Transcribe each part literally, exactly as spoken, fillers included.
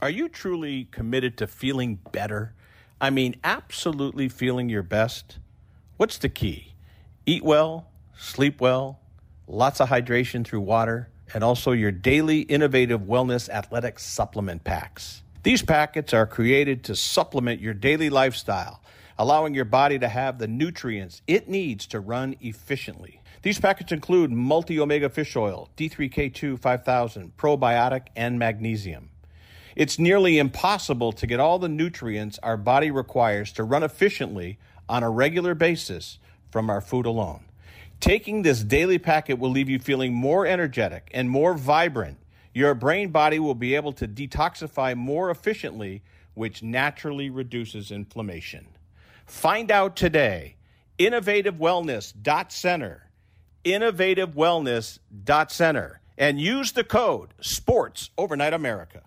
Are you truly committed to feeling better? I mean, absolutely feeling your best? What's the key? Eat well, sleep well, lots of hydration through water, and also your daily innovative wellness athletic supplement packs. These packets are created to supplement your daily lifestyle, allowing your body to have the nutrients it needs to run efficiently. These packets include multi-omega fish oil, D three K two five thousand, probiotic, and magnesium. It's nearly impossible to get all the nutrients our body requires to run efficiently on a regular basis from our food alone. Taking this daily packet will leave you feeling more energetic and more vibrant. Your brain body will be able to detoxify more efficiently, which naturally reduces inflammation. Find out today. innovative wellness dot center. innovative wellness dot center. And use the code SPORTS Overnight America.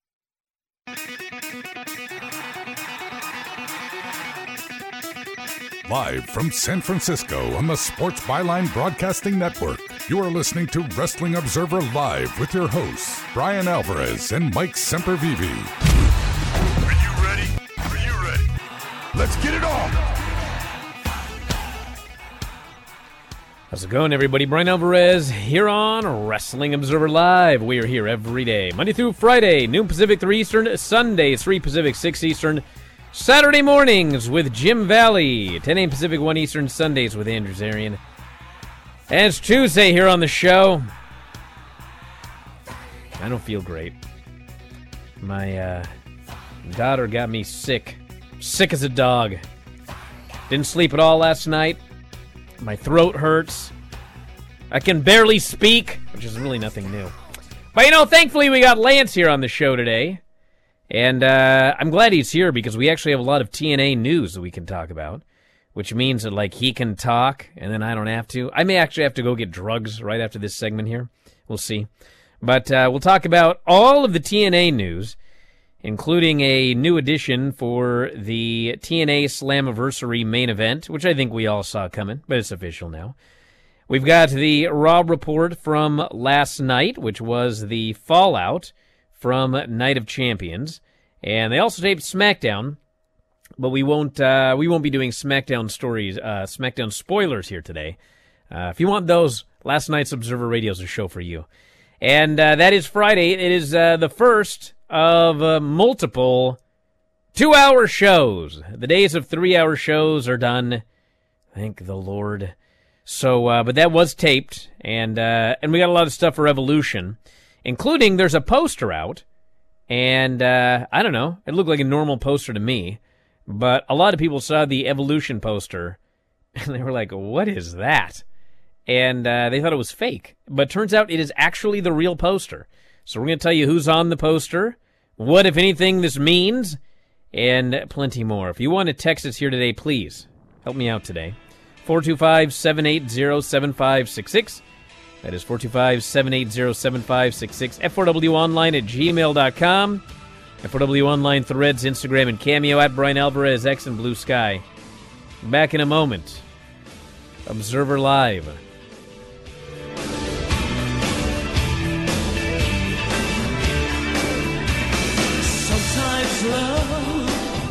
Live from San Francisco on the Sports Byline Broadcasting Network, you are listening to Wrestling Observer Live with your hosts, Brian Alvarez and Mike Sempervive. Are you ready? Are you ready? Let's get it on! How's it going, everybody? Brian Alvarez here on Wrestling Observer Live. We are here every day, Monday through Friday, noon Pacific, three Eastern, Sunday, three Pacific, six Eastern, Saturday mornings with Jim Valley, ten a.m. Pacific, one Eastern, Sundays with Andrew Zarian. And it's Tuesday here on the show. I don't feel great. My uh, daughter got me sick. Sick as a dog. Didn't sleep at all last night. My throat hurts. I can barely speak, which is really nothing new. But, you know, thankfully we got Lance here on the show today. And uh, I'm glad he's here because we actually have a lot of T N A news that we can talk about, which means that, like, he can talk and then I don't have to. I may actually have to go get drugs right after this segment here. We'll see. But uh, we'll talk about all of the T N A news, including a new edition for the T N A Slammiversary main event, which I think we all saw coming, but it's official now. We've got the Raw report from last night, which was the fallout from Night of Champions, and they also taped SmackDown, but we won't uh, we won't be doing SmackDown stories, uh, SmackDown spoilers here today. Uh, if you want those, last night's Observer Radio is a show for you. And uh, that is Friday. It is uh, the first of uh, multiple two-hour shows. The days of three-hour shows are done. Thank the Lord. So, uh, but that was taped, and uh, and we got a lot of stuff for Evolution, including there's a poster out, and uh, I don't know, it looked like a normal poster to me, but a lot of people saw the Evolution poster, and they were like, what is that? And uh, they thought it was fake, but turns out it is actually the real poster. So we're going to tell you who's on the poster, what, if anything, this means, and plenty more. If you want to text us here today, please help me out today. four two five, seven eight zero, seven five six six. That is four two five, seven eight zero, seven five six six. F four W online at gmail dot com. F four W online threads, Instagram, and Cameo at Brian Alvarez, X and Blue Sky. Back in a moment. Observer Live. Sometimes love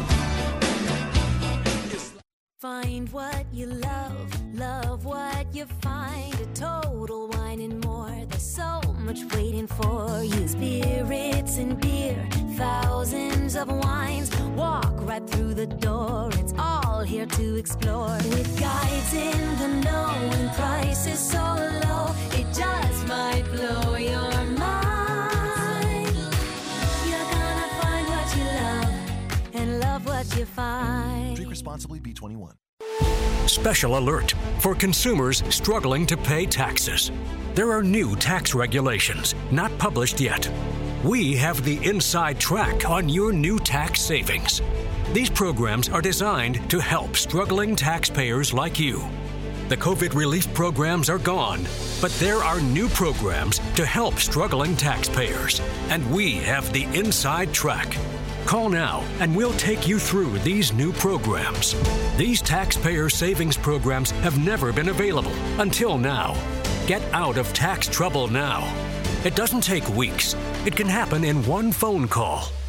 is... Find what you love, love what you find. A total wine and more. There's so much waiting for you. Spirits and beer, thousands of wines. Walk right through the door. It's all here to explore. With guides in the know and prices so low, it just might blow your mind. You're gonna find what you love and love what you find. Drink responsibly, B twenty-one. Special alert for consumers struggling to pay taxes. There are new tax regulations, not published yet. We have the inside track on your new tax savings. These programs are designed to help struggling taxpayers like you. The COVID relief programs are gone, but there are new programs to help struggling taxpayers, and we have the inside track. Call now and we'll take you through these new programs. These taxpayer savings programs have never been available until now. Get out of tax trouble now. It doesn't take weeks. It can happen in one phone call.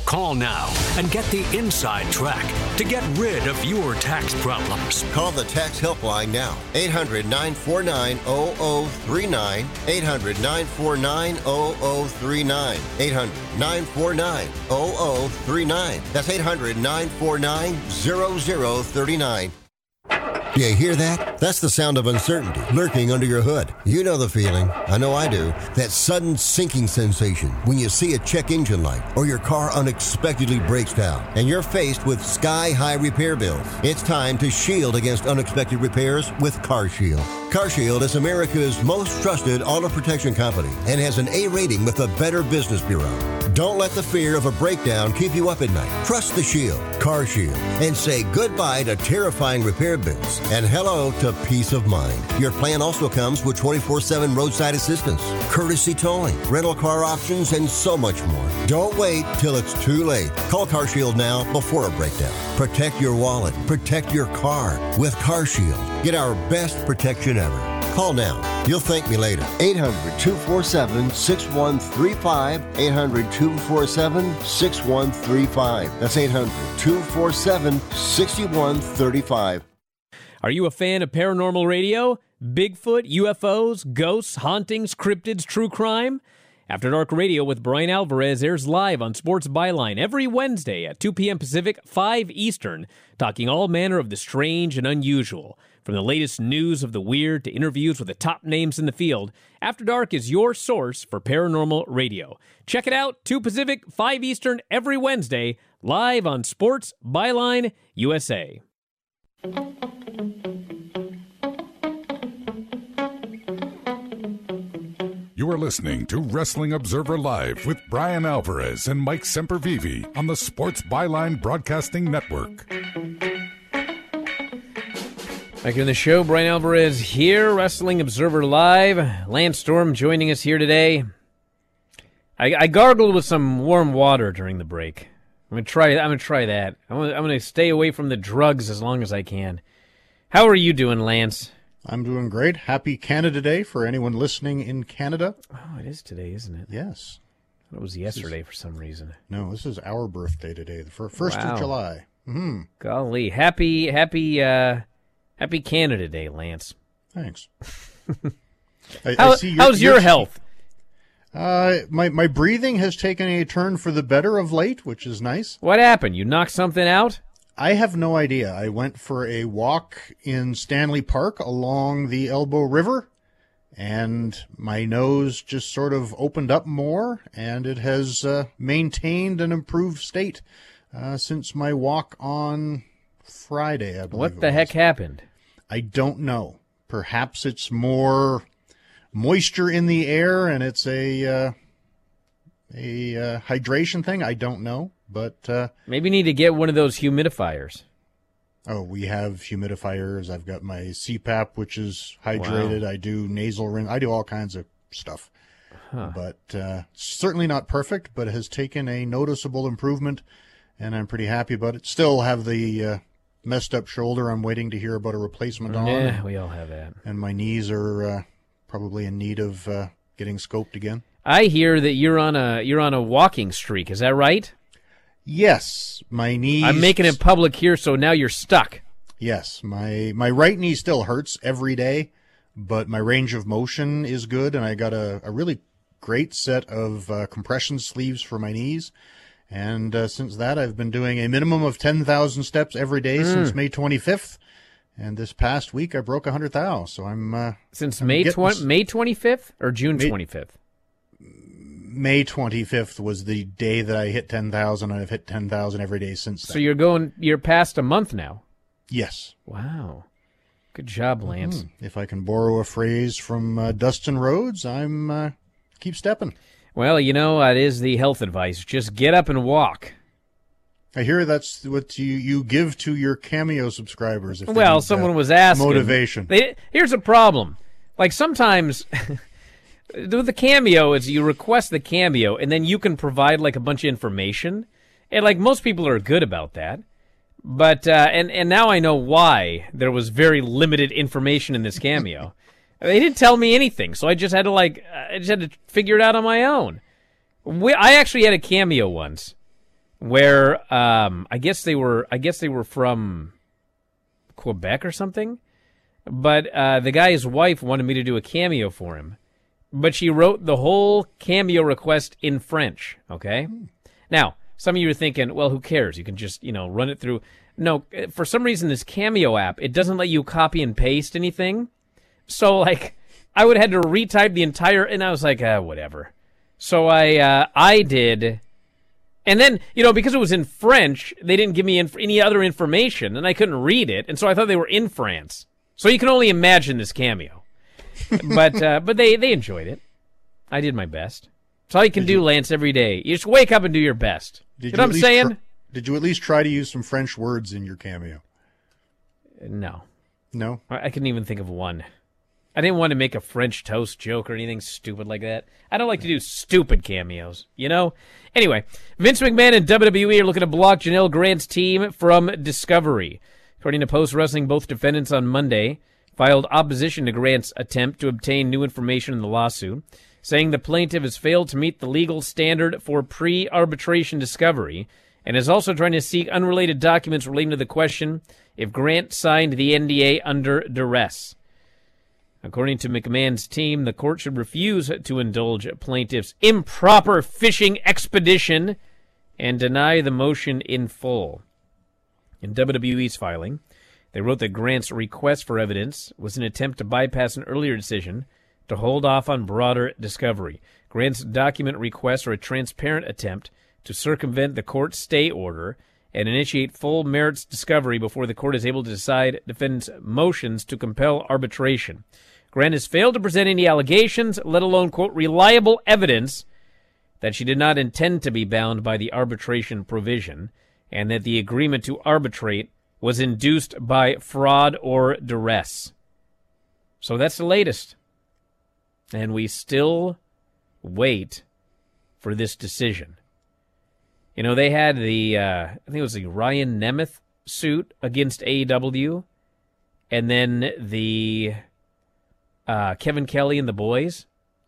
Call now and get the inside track to get rid of your tax problems. Call the tax helpline now. eight hundred, nine four nine, zero zero three nine. eight hundred, nine four nine, zero zero three nine. eight hundred, nine four nine, zero zero three nine. That's eight hundred, nine four nine, zero zero three nine. Do you hear that? That's the sound of uncertainty lurking under your hood. You know the feeling. I know I do. That sudden sinking sensation when you see a check engine light or your car unexpectedly breaks down and you're faced with sky-high repair bills. It's time to shield against unexpected repairs with CarShield. CarShield is America's most trusted auto protection company and has an A rating with the Better Business Bureau. Don't let the fear of a breakdown keep you up at night. Trust the Shield, CarShield, and say goodbye to terrifying repair bills and hello to peace of mind. Your plan also comes with twenty-four seven roadside assistance, courtesy towing, rental car options, and so much more. Don't wait till it's too late. Call CarShield now before a breakdown. Protect your wallet. Protect your car with CarShield. Get our best protection ever. Call now. You'll thank me later. eight hundred, two four seven, six one three five. eight hundred, two four seven, six one three five. That's eight hundred, two four seven, six one three five. Are you a fan of paranormal radio? Bigfoot, U F Os, ghosts, hauntings, cryptids, true crime? After Dark Radio with Brian Alvarez airs live on Sports Byline every Wednesday at two p.m. Pacific, five Eastern, talking all manner of the strange and unusual. From the latest news of the weird to interviews with the top names in the field, After Dark is your source for paranormal radio. Check it out, two Pacific, five Eastern, every Wednesday, live on Sports Byline U S A. You are listening to Wrestling Observer Live with Brian Alvarez and Mike Sempervive on the Sports Byline Broadcasting Network. Back in the show, Brian Alvarez here, Wrestling Observer Live. Lance Storm joining us here today. I, I gargled with some warm water during the break. I'm gonna try. I'm gonna try that. I'm gonna, I'm gonna stay away from the drugs as long as I can. How are you doing, Lance? I'm doing great. Happy Canada Day for anyone listening in Canada. Oh, it is today, isn't it? Yes. I thought it was yesterday is, for some reason. No, this is our birthday today, the first wow. of July. Mm-hmm. Golly, happy, happy, uh, happy Canada Day, Lance. Thanks. I, How, I see your, how's your, your health? Uh, my my breathing has taken a turn for the better of late, which is nice. What happened? You knocked something out? I have no idea. I went for a walk in Stanley Park along the Elbow River, and my nose just sort of opened up more, and it has uh, maintained an improved state uh, since my walk on Friday, I believe. What the heck happened? I don't know. Perhaps it's more moisture in the air, and it's a uh, a uh, hydration thing. I don't know. But uh, maybe you need to get one of those humidifiers. Oh, we have humidifiers. I've got my C PAP, which is hydrated. Wow. I do nasal ring. I do all kinds of stuff. Huh. But uh, certainly not perfect, but it has taken a noticeable improvement, and I'm pretty happy about it. Still have the uh, messed up shoulder. I'm waiting to hear about a replacement on. Yeah, we all have that. And my knees are uh, probably in need of uh, getting scoped again. I hear that you're on a you're on a walking streak. Is that right? Yes, my knees... I'm making it public here, so now you're stuck. Yes, my my right knee still hurts every day, but my range of motion is good, and I got a, a really great set of uh, compression sleeves for my knees. And uh, since that, I've been doing a minimum of ten thousand steps every day mm. since May twenty-fifth. And this past week, I broke one hundred thousand, so I'm... Uh, since I'm May getting... tw- May twenty-fifth or June May... twenty-fifth? May twenty-fifth was the day that I hit ten thousand, and I've hit ten thousand every day since then. So you're going, you're past a month now? Yes. Wow. Good job, Lance. Mm-hmm. If I can borrow a phrase from uh, Dustin Rhodes, I'm uh, keep stepping. Well, you know, that is the health advice. Just get up and walk. I hear that's what you, you give to your Cameo subscribers. If well, need, someone uh, was asking. Motivation. They, here's a problem. Like sometimes... With the Cameo is you request the Cameo, and then you can provide like a bunch of information, and like most people are good about that. But uh, and and now I know why there was very limited information in this Cameo. They didn't tell me anything, so I just had to like I just had to figure it out on my own. We, I actually had a Cameo once, where um, I guess they were. I guess they were from Quebec or something. But uh, the guy's wife wanted me to do a cameo for him, but she wrote the whole cameo request in French. Okay, mm. Now some of you are thinking, well, who cares? You can just you know run it through. No, for some reason this Cameo app, it doesn't let you copy and paste anything. So like, I would have had to retype the entire, and I was like, ah, whatever. So I uh, I did. And then, you know, because it was in French, they didn't give me inf- any other information, and I couldn't read it, and so I thought they were in France. So you can only imagine this cameo. but uh, but they, they enjoyed it. I did my best. That's all you can did do, you, Lance, every day. You just wake up and do your best. Did you know you what I'm saying? Tr- did you at least try to use some French words in your cameo? No. No? I, I couldn't even think of one. I didn't want to make a French toast joke or anything stupid like that. I don't like to do stupid cameos, you know? Anyway, Vince McMahon and W W E are looking to block Janelle Grant's team from Discovery. According to Post Wrestling, both defendants on Monday filed opposition to Grant's attempt to obtain new information in the lawsuit, saying the plaintiff has failed to meet the legal standard for pre-arbitration discovery and is also trying to seek unrelated documents relating to the question if Grant signed the N D A under duress. According to McMahon's team, the court should refuse to indulge plaintiff's improper fishing expedition and deny the motion in full. In W W E's filing, they wrote that Grant's request for evidence was an attempt to bypass an earlier decision to hold off on broader discovery. Grant's document requests are a transparent attempt to circumvent the court's stay order and initiate full merits discovery before the court is able to decide defendants' motions to compel arbitration. Grant has failed to present any allegations, let alone, quote, reliable evidence that she did not intend to be bound by the arbitration provision and that the agreement to arbitrate was induced by fraud or duress. So that's the latest. And we still wait for this decision. You know, they had the, uh, I think it was the Ryan Nemeth suit against A E W, and then the uh, Kevin Kelly and the Boys.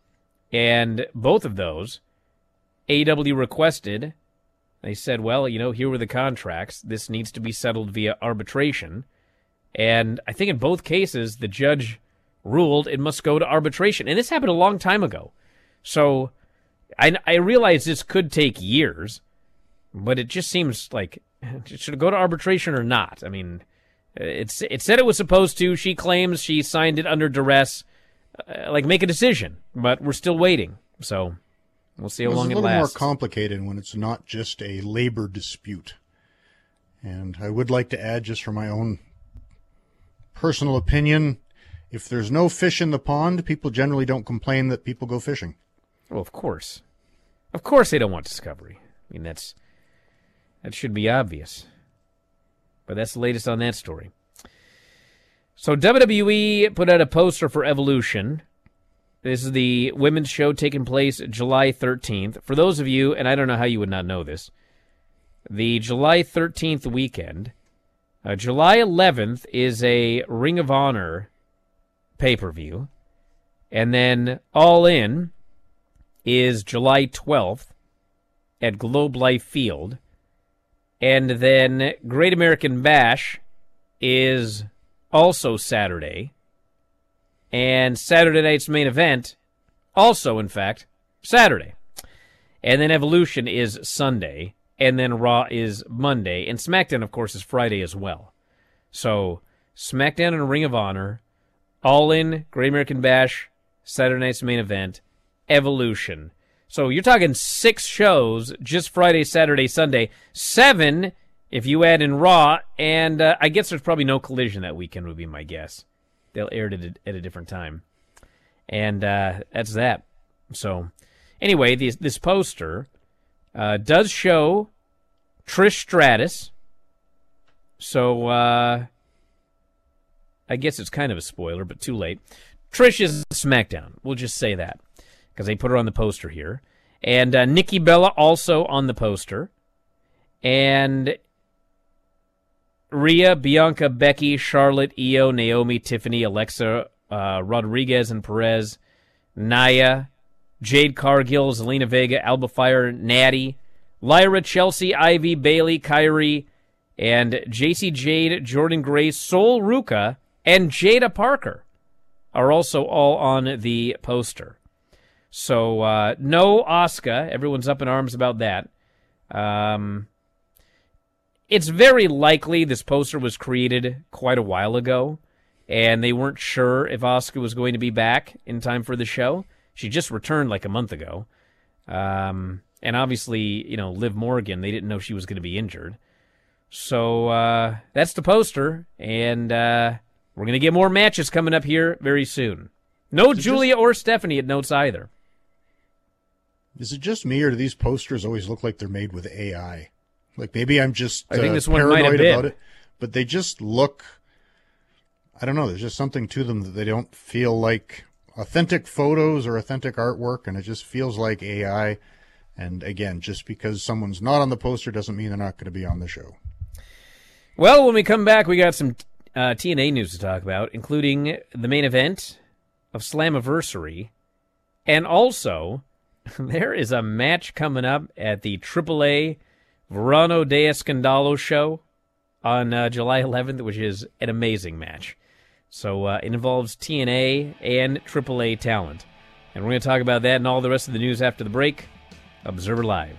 And both of those, A E W requested. They said, well, you know, here were the contracts. This needs to be settled via arbitration. And I think in both cases, the judge ruled it must go to arbitration. And this happened a long time ago. So I, I realize this could take years, but it just seems like, should it go to arbitration or not? I mean, it's it said it was supposed to. She claims she signed it under duress. Uh, like, make a decision. But we're still waiting. So we'll see how long it lasts. It's a little more complicated when it's not just a labor dispute. And I would like to add, just for my own personal opinion, if there's no fish in the pond, people generally don't complain that people go fishing. Well, of course. Of course they don't want discovery. I mean, that's that should be obvious. But that's the latest on that story. So W W E put out a poster for Evolution. This is the women's show taking place July thirteenth. For those of you, and I don't know how you would not know this, the July thirteenth weekend, uh, July eleventh is a Ring of Honor pay-per-view, and then All In is July twelfth at Globe Life Field, and then Great American Bash is also Saturday, and Saturday night's main event, also, in fact, Saturday. And then Evolution is Sunday, and then Raw is Monday, and SmackDown, of course, is Friday as well. So, SmackDown and Ring of Honor, All In, Great American Bash, Saturday night's main event, Evolution. So you're talking six shows, just Friday, Saturday, Sunday, seven if you add in Raw, and uh, I guess there's probably no Collision that weekend would be my guess. They'll air it at a, at a different time. And uh, that's that. So, anyway, this, this poster uh, does show Trish Stratus. So, uh, I guess it's kind of a spoiler, but too late. Trish is SmackDown. We'll just say that, because they put her on the poster here. And uh, Nikki Bella also on the poster. And Rhea, Bianca, Becky, Charlotte, Io, Naomi, Tiffany, Alexa, uh, Rodriguez and Perez, Nia, Jade Cargill, Zelina Vega, Alba Fire, Natty, Lyra, Chelsea, Ivy, Bailey, Kyrie, and J C Jade, Jordan Grace, Sol Ruka, and Jada Parker are also all on the poster. So, uh, no Asuka. Everyone's up in arms about that. Um, it's very likely this poster was created quite a while ago, and they weren't sure if Asuka was going to be back in time for the show. She just returned like a month ago. Um, and obviously, you know, Liv Morgan, they didn't know she was going to be injured. So uh, that's the poster, and uh, we're going to get more matches coming up here very soon. No Julia just, or Stephanie at notes either. Is it just me, or do these posters always look like they're made with A I? Like, maybe I'm just uh, I think this one might have paranoid been. about it, but they just look, I don't know, there's just something to them that they don't feel like authentic photos or authentic artwork, and it just feels like A I. And again, just because someone's not on the poster doesn't mean they're not going to be on the show. Well, when we come back, we got some uh, T N A news to talk about, including the main event of Slammiversary, and also there is a match coming up at the triple A Verano de Escandalo show on uh, July eleventh, which is an amazing match. So uh, it involves T N A and triple A talent. And we're going to talk about that and all the rest of the news after the break. Observer Live.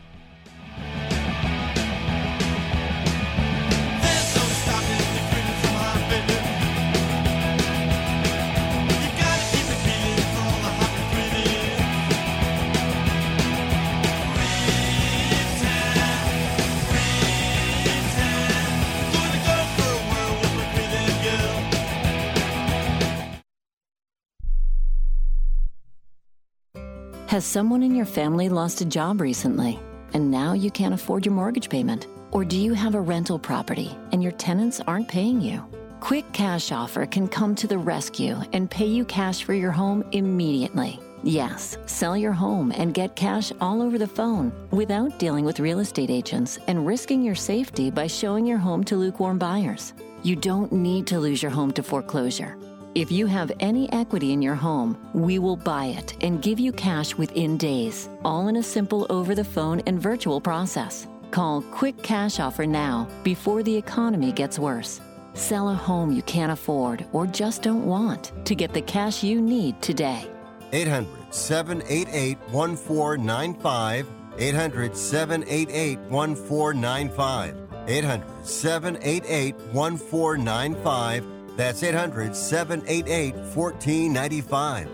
Has someone in your family lost a job recently, and now you can't afford your mortgage payment? Or do you have a rental property and your tenants aren't paying you? Quick Cash Offer can come to the rescue and pay you cash for your home immediately. Yes, sell your home and get cash all over the phone without dealing with real estate agents and risking your safety by showing your home to lukewarm buyers. You don't need to lose your home to foreclosure. If you have any equity in your home, we will buy it and give you cash within days, all in a simple over-the-phone and virtual process. Call Quick Cash Offer now before the economy gets worse. Sell a home you can't afford or just don't want to get the cash you need today. eight hundred, seven eight eight, one four nine five. eight hundred, seven eight eight, one four nine five. eight hundred, seven eight eight, one four nine five. That's eight hundred, seven eight eight, one four nine five.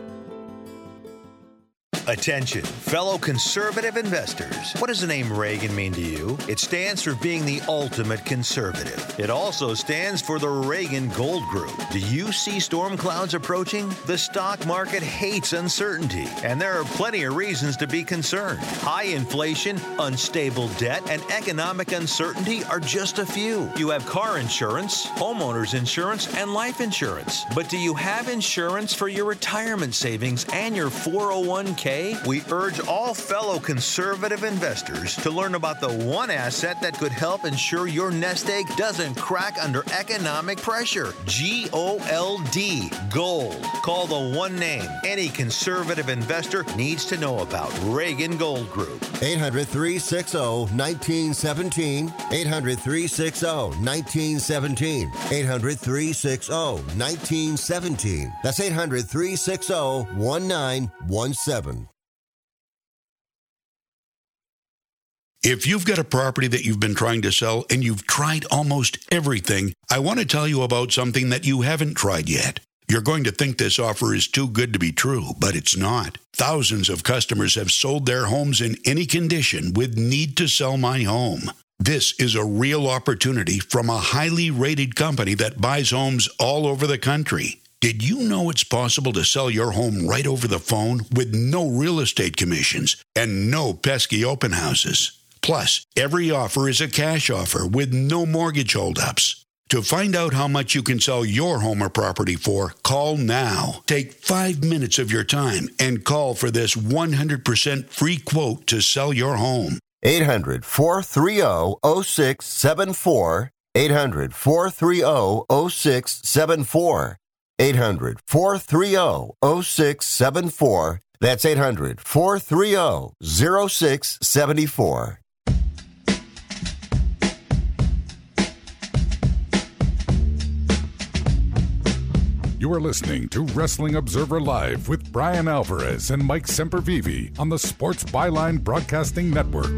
Attention, fellow conservative investors. What does the name Reagan mean to you? It stands for being the ultimate conservative. It also stands for the Reagan Gold Group. Do you see storm clouds approaching? The stock market hates uncertainty, and there are plenty of reasons to be concerned. High inflation, unstable debt, and economic uncertainty are just a few. You have car insurance, homeowners insurance, and life insurance. But do you have insurance for your retirement savings and your four oh one k? We urge all fellow conservative investors to learn about the one asset that could help ensure your nest egg doesn't crack under economic pressure. G O L D, gold. Call the one name any conservative investor needs to know about. Reagan Gold Group. eight hundred, three six zero, one nine one seven. eight hundred, three six zero, one nine one seven. eight hundred, three six zero, one nine one seven. That's eight hundred, three six zero, one nine one seven. If you've got a property that you've been trying to sell and you've tried almost everything, I want to tell you about something that you haven't tried yet. You're going to think this offer is too good to be true, but it's not. Thousands of customers have sold their homes in any condition with Need to Sell My Home. This is a real opportunity from a highly rated company that buys homes all over the country. Did you know it's possible to sell your home right over the phone with no real estate commissions and no pesky open houses? Plus, every offer is a cash offer with no mortgage holdups. To find out how much you can sell your home or property for, call now. Take five minutes of your time and call for this one hundred percent free quote to sell your home. eight hundred, four three zero, zero six seven four. eight hundred, four three zero, zero six seven four. eight hundred, four three zero, zero six seven four. That's eight hundred, four three zero, zero six seven four. You are listening to Wrestling Observer Live with Brian Alvarez and Mike Sempervive on the Sports Byline Broadcasting Network.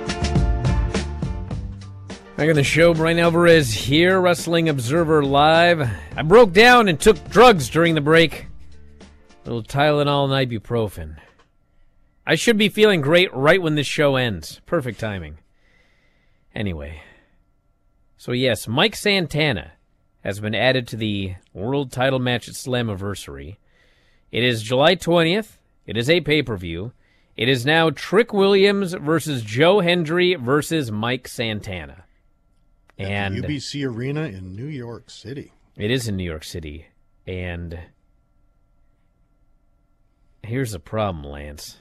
Back on the show, Brian Alvarez here, Wrestling Observer Live. I broke down and took drugs during the break. A little Tylenol and ibuprofen. I should be feeling great right when this show ends. Perfect timing. Anyway. So yes, Mike Santana has been added to the world title match at Slammiversary. It is July twentieth. It is a pay-per-view. It is now Trick Williams versus Joe Hendry versus Mike Santana. At and the U B C Arena in New York City. It is in New York City. And here's the problem, Lance.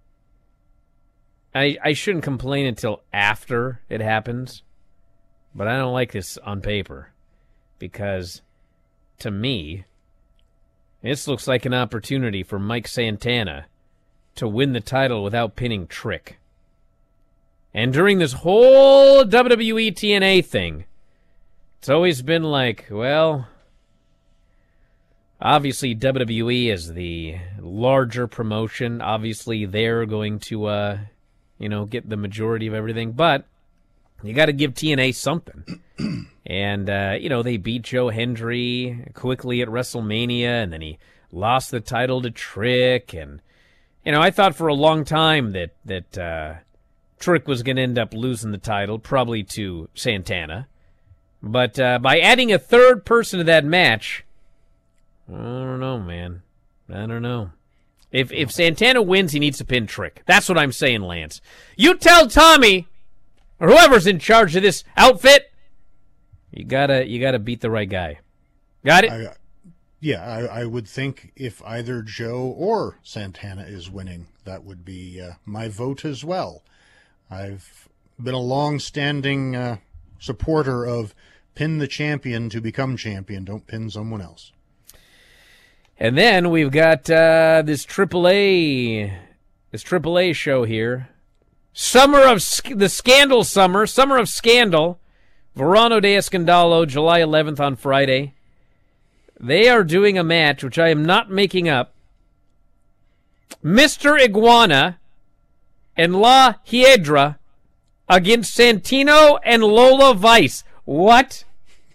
I I shouldn't complain until after it happens, but I don't like this on paper because, to me, this looks like an opportunity for Mike Santana to win the title without pinning Trick. And during this whole W W E T N A thing, it's always been like, well, obviously W W E is the larger promotion. Obviously they're going to, uh, you know, get the majority of everything. But you got to give T N A something. And, uh, you know, they beat Joe Hendry quickly at WrestleMania, and then he lost the title to Trick. And, you know, I thought for a long time that, that, uh, Trick was going to end up losing the title, probably to Santana. But uh, by adding a third person to that match, I don't know, man. I don't know. If if Santana wins, he needs to pin Trick. That's what I'm saying, Lance. You tell Tommy, or whoever's in charge of this outfit, you gotta you gotta beat the right guy. Got it? I, yeah, I, I would think if either Joe or Santana is winning, that would be uh, my vote as well. I've been a long-standing uh, supporter of pin the champion to become champion. Don't pin someone else. And then we've got uh, this Triple A, this Triple A show here. Summer of Sc- the Scandal Summer, Summer of Scandal. Verano de Escandalo, July eleventh on Friday. They are doing a match, which I am not making up. Mister Iguana and La Hiedra against Santino and Lola Vice. What?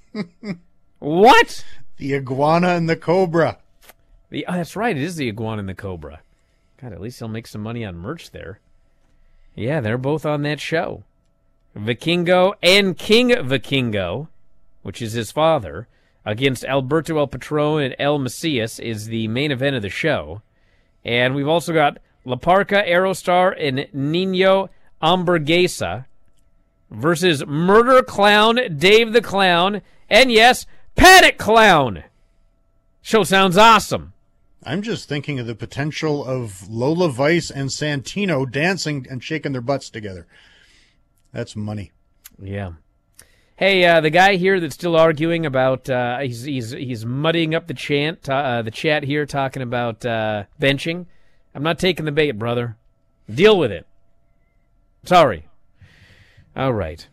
What? The Iguana and the Cobra. The, oh, that's right. It is the Iguana and the Cobra. God, at least he'll make some money on merch there. Yeah, they're both on that show. Vikingo and King Vikingo, which is his father, against Alberto El Patron and El Macias is the main event of the show. And we've also got La Parca, Aerostar, and Nino Hamburguesa versus Murder Clown, Dave the Clown, and yes, Panic Clown. Show sounds awesome. I'm just thinking of the potential of Lola Vice and Santino dancing and shaking their butts together. That's money. Yeah. Hey, uh, the guy here that's still arguing about uh, he's he's he's muddying up the chant, uh, the chat here, talking about uh, benching. I'm not taking the bait, brother. Deal with it. Sorry. All right.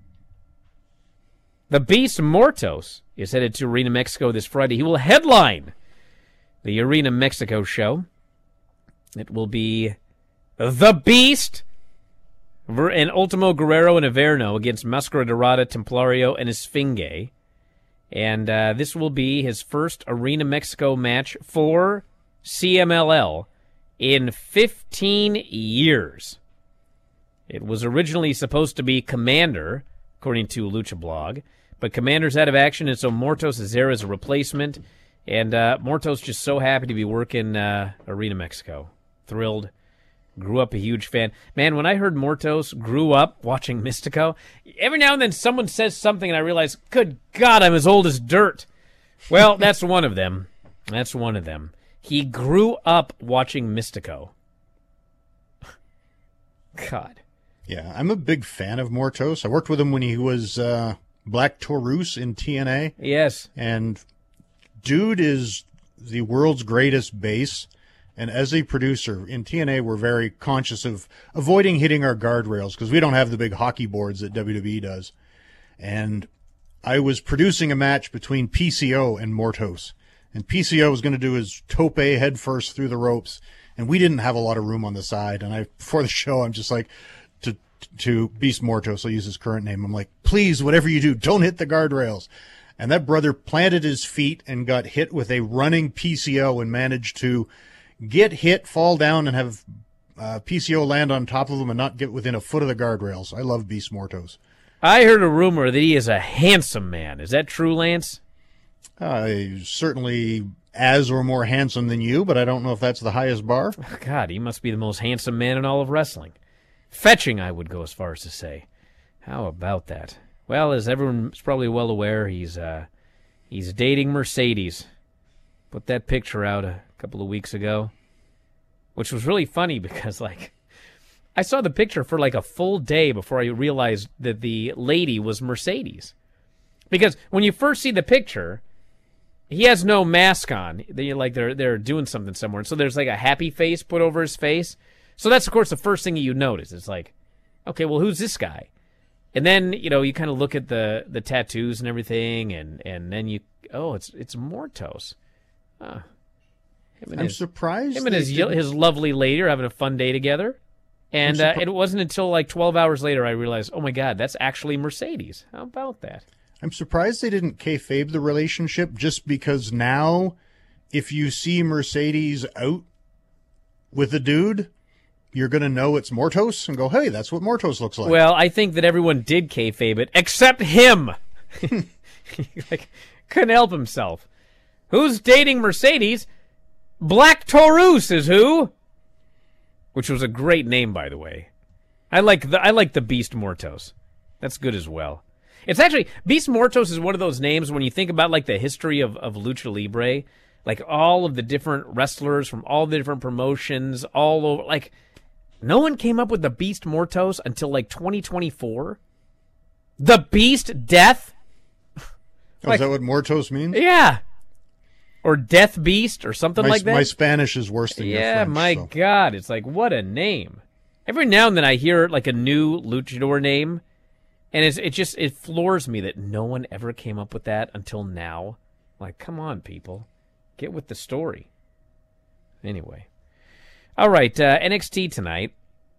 The Beast Mortos is headed to Arena Mexico this Friday. He will headline the Arena Mexico show. It will be The Beast and Ultimo Guerrero and Averno against Mascara Dorada, Templario, and Esfinge. And uh, this will be his first Arena Mexico match for C M L L in fifteen years. It was originally supposed to be Commander, according to Lucha Blog, but Commander's out of action, and so Mortos is there as a replacement. And uh, Mortos just so happy to be working uh, Arena Mexico. Thrilled. Grew up a huge fan. Man, when I heard Mortos grew up watching Mystico, every now and then someone says something and I realize, good God, I'm as old as dirt. Well, that's one of them. That's one of them. He grew up watching Mystico. God. Yeah, I'm a big fan of Mortos. I worked with him when he was uh, Black Taurus in T N A. Yes. And dude is the world's greatest bass. And as a producer, in T N A, we're very conscious of avoiding hitting our guardrails because we don't have the big hockey boards that W W E does. And I was producing a match between P C O and Mortos. and P C O was going to do his tope head first through the ropes, and we didn't have a lot of room on the side. And I, before the show, I'm just like, to to Beast Mortos, I'll use his current name. I'm like, please, whatever you do, don't hit the guardrails. And that brother planted his feet and got hit with a running P C O and managed to get hit, fall down, and have uh, P C O land on top of him and not get within a foot of the guardrails. I love Beast Mortos. I heard a rumor that he is a handsome man. Is that true, Lance? Uh, certainly as or more handsome than you, but I don't know if that's the highest bar. Oh, God, he must be the most handsome man in all of wrestling. Fetching, I would go as far as to say. How about that? Well, as everyone's probably well aware, he's uh, he's dating Mercedes. Put that picture out a couple of weeks ago, which was really funny because, like, I saw the picture for like a full day before I realized that the lady was Mercedes. Because when you first see the picture, he has no mask on. They like they're they're doing something somewhere, so there's like a happy face put over his face. So that's of course the first thing you notice. It's like, okay, well, who's this guy? And then, you know, you kind of look at the, the tattoos and everything, and, and then you, oh, it's it's Mortos. Huh. Him and I'm his, surprised. Him and his, his lovely lady are having a fun day together. And uh, it wasn't until like twelve hours later I realized, oh, my God, that's actually Mercedes. How about that? I'm surprised they didn't kayfabe the relationship, just because now if you see Mercedes out with a dude, you're going to know it's Mortos and go, hey, that's what Mortos looks like. Well, I think that everyone did kayfabe it, except him. Like, couldn't help himself. Who's dating Mercedes? Black Taurus is who? Which was a great name, by the way. I like the I like the Beast Mortos. That's good as well. It's actually, Beast Mortos is one of those names when you think about like the history of, of Lucha Libre, like all of the different wrestlers from all the different promotions, all over, like, no one came up with the Beast Mortos until like twenty twenty-four. The Beast Death? Oh, Like, is that what Mortos means? Yeah. Or Death Beast or something my, like that. My Spanish is worse than your Yeah, French. my so. God. It's like, what a name. Every now and then I hear like a new luchador name, and it's, it just, it floors me that no one ever came up with that until now. Like, come on, people. Get with the story. Anyway. All right, uh, N X T tonight.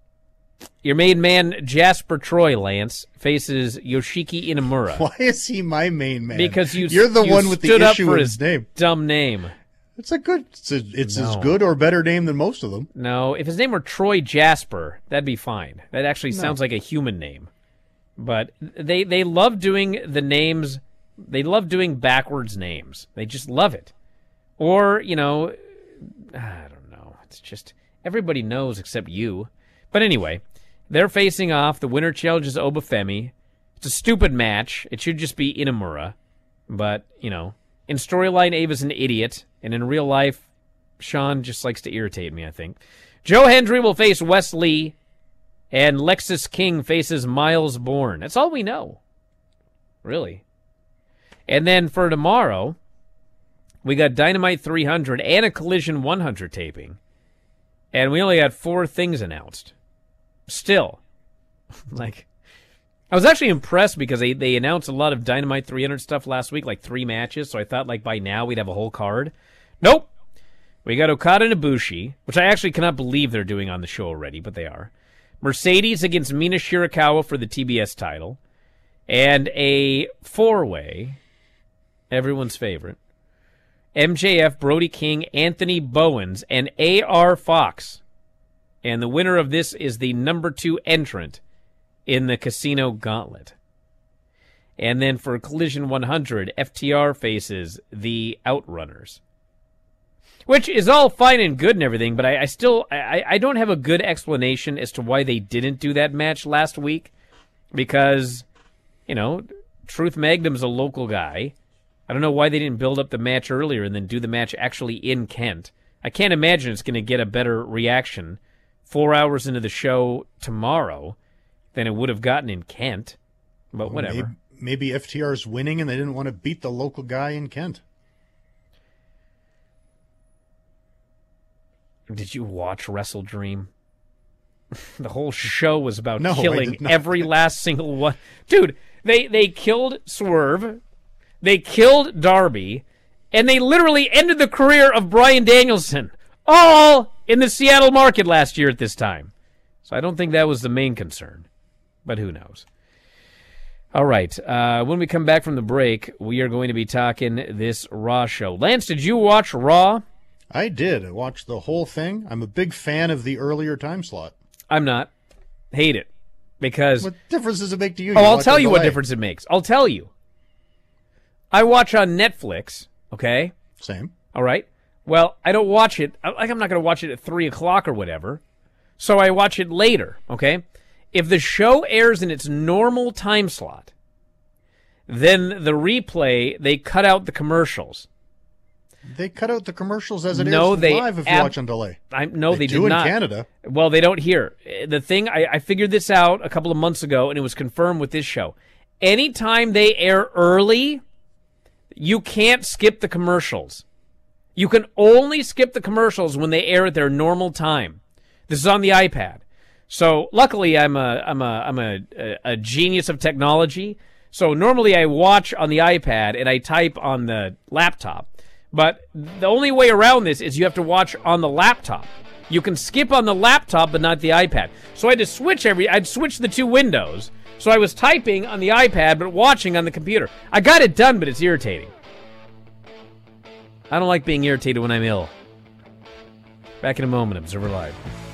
Your main man, Jasper Troy, Lance, faces Yoshiki Inamura. Why is he my main man? Because you, You're the you one with the stood up issue for with his his name. dumb name. It's a good, it's, a, it's No. as good or better name than most of them. No, if his name were Troy Jasper, that'd be fine. That actually No. sounds like a human name. But they they love doing the names, they love doing backwards names. They just love it. Or, you know, I don't know. It's just, everybody knows except you. But anyway, they're facing off. The winner challenges Obafemi. It's a stupid match. It should just be Inamura. But, you know, in storyline, Ava's an idiot. And in real life, Sean just likes to irritate me, I think. Joe Hendry will face Wes Lee. And Lexus King faces Miles Bourne. That's all we know. Really. And then for tomorrow, we got Dynamite three hundred and a Collision one hundred taping. And we only got four things announced. Still. Like, I was actually impressed because they, they announced a lot of Dynamite three hundred stuff last week, like three matches, so I thought like by now we'd have a whole card. Nope. We got Okada and Ibushi, which I actually cannot believe they're doing on the show already, but they are. Mercedes against Mina Shirakawa for the T B S title. And a four-way, everyone's favorite, M J F, Brody King, Anthony Bowens, and A R Fox. And the winner of this is the number two entrant in the Casino Gauntlet. And then for Collision one hundred, F T R faces the Outrunners. Which is all fine and good and everything, but I, I still I, I don't have a good explanation as to why they didn't do that match last week. Because, you know, Truth Magnum's a local guy. I don't know why they didn't build up the match earlier and then do the match actually in Kent. I can't imagine it's going to get a better reaction four hours into the show tomorrow than it would have gotten in Kent. But whatever. Maybe, maybe F T R's winning and they didn't want to beat the local guy in Kent. Did you watch Wrestle Dream? The whole show was about No, I killing did not. every last single one. Dude, they, they killed Swerve. They killed Darby. And they literally ended the career of Bryan Danielson, all in the Seattle market last year at this time. So I don't think that was the main concern, but who knows. All right, uh, when we come back from the break, we are going to be talking this Raw show. Lance, did you watch Raw? I did. I watched the whole thing. I'm a big fan of the earlier time slot. I'm not. Hate it. Because... What difference does it make to you? Oh, you I'll watch tell on you what delay. difference it makes. I'll tell you. I watch on Netflix, okay? Same. All right? Well, I don't watch it. Like, I'm not going to watch it at three o'clock or whatever. So I watch it later, okay? If the show airs in its normal time slot, then the replay, they cut out the commercials. They cut out the commercials as it no, airs they live if ab- you watch on delay. I, no, they, they, do did in not. Canada. Well, they don't here. The thing, I, I figured this out a couple of months ago, and it was confirmed with this show. Anytime they air early, you can't skip the commercials. You can only skip the commercials when they air at their normal time. This is on the iPad. So luckily, I'm a I'm a I'm a a, a genius of technology. So normally I watch on the iPad and I type on the laptop. But the only way around this is you have to watch on the laptop. You can skip on the laptop, but not the iPad. So I had to switch every. I'd switch the two windows. So I was typing on the iPad, but watching on the computer. I got it done, but it's irritating. I don't like being irritated when I'm ill. Back in a moment, Observer Live.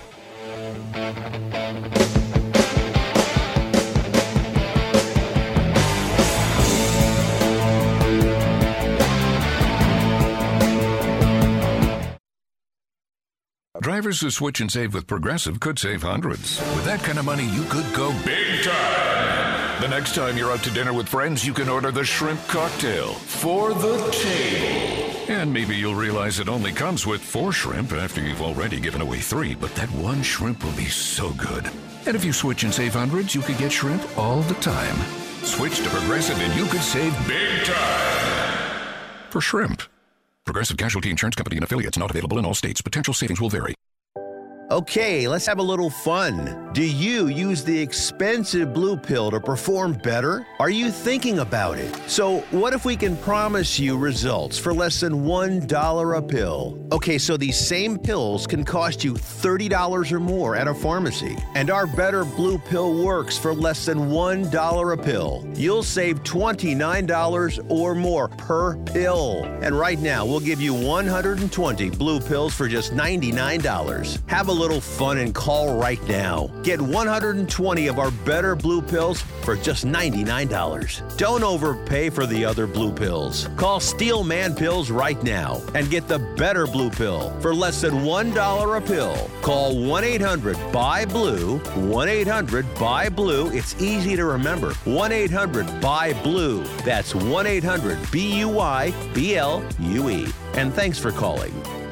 Drivers who switch and save with Progressive could save hundreds. With that kind of money, you could go big time. The next time you're out to dinner with friends, you can order the shrimp cocktail for the table. And maybe you'll realize it only comes with four shrimp after you've already given away three, but that one shrimp will be so good. And if you switch and save hundreds, you could get shrimp all the time. Switch to Progressive and you could save big time for shrimp. Progressive Casualty Insurance Company and affiliates, not available in all states. Potential savings will vary. Okay, let's have a little fun. Do you use the expensive blue pill to perform better? Are you thinking about it? So what if we can promise you results for less than one dollar a pill? Okay, so these same pills can cost you thirty dollars or more at a pharmacy. And our Better Blue Pill works for less than one dollar a pill. You'll save twenty-nine dollars or more per pill. And right now, we'll give you one hundred twenty blue pills for just ninety-nine dollars. Have a little fun and call right now. Get one hundred twenty of our Better Blue Pills for just ninety-nine dollars. Don't overpay for the other blue pills. Call Steel Man Pills right now and get the Better Blue Pill for less than one dollar a pill. Call one eight hundred B U Y blue, one eight hundred B U Y blue. It's easy to remember. one eight hundred B U Y blue. That's one eight hundred B U Y B L U E. And thanks for calling.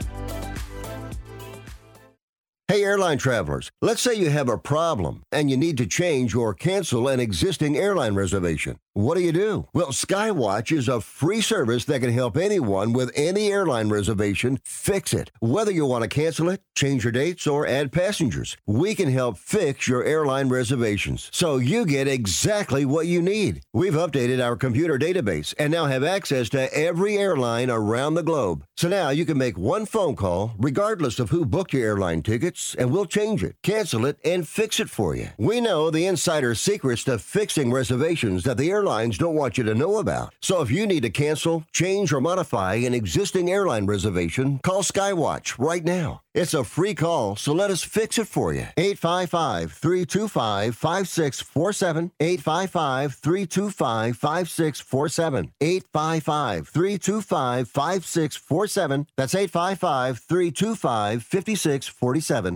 Hey, airline travelers, let's say you have a problem and you need to change or cancel an existing airline reservation. What do you do? Well, Skywatch is a free service that can help anyone with any airline reservation fix it. Whether you want to cancel it, change your dates, or add passengers, we can help fix your airline reservations so you get exactly what you need. We've updated our computer database and now have access to every airline around the globe. So now you can make one phone call regardless of who booked your airline tickets, and we'll change it, cancel it, and fix it for you. We know the insider secrets to fixing reservations that the airlines don't want you to know about. So if you need to cancel, change, or modify an existing airline reservation, call Skywatch right now. It's a free call, so let us fix it for you. eight five five, three two five, five six four seven. eight five five, three two five, five six four seven. eight five five, three two five, five six four seven. That's eight five five, three two five, five six four seven.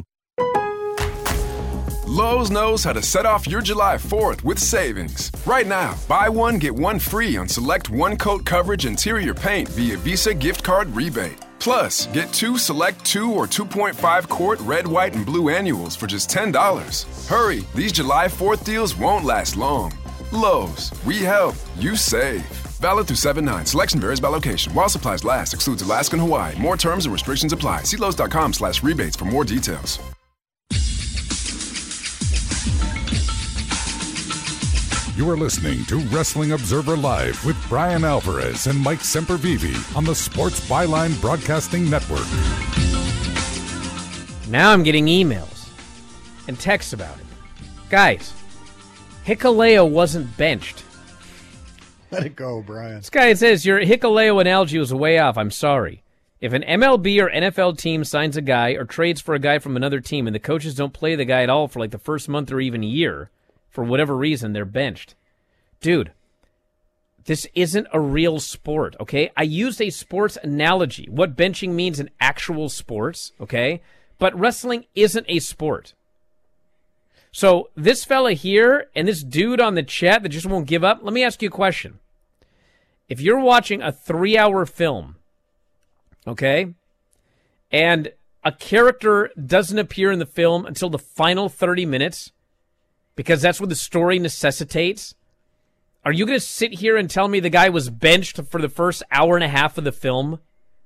Lowe's knows how to set off your July fourth with savings. Right now, buy one, get one free on select one-coat coverage interior paint via Visa gift card rebate. Plus, get two select two or two point five quart red, white, and blue annuals for just ten dollars. Hurry, these July fourth deals won't last long. Lowe's, we help, you save. Valid through seven nine. Selection varies by location. While supplies last, excludes Alaska and Hawaii. More terms and restrictions apply. See Lowe's.com slash rebates for more details. You are listening to Wrestling Observer Live with Brian Alvarez and Mike Sempervive on the Sports Byline Broadcasting Network. Now I'm getting emails and texts about it. Guys, Hikuleo wasn't benched. Let it go, Brian. This guy says your Hikuleo analogy was way off. I'm sorry. If an M L B or N F L team signs a guy or trades for a guy from another team and the coaches don't play the guy at all for like the first month or even year, for whatever reason, they're benched. Dude, this isn't a real sport, okay? I used a sports analogy, what benching means in actual sports, okay? But wrestling isn't a sport. So this fella here and this dude on the chat that just won't give up, let me ask you a question. If you're watching a three-hour film, okay, and a character doesn't appear in the film until the final thirty minutes, because that's what the story necessitates, are you going to sit here and tell me the guy was benched for the first hour and a half of the film?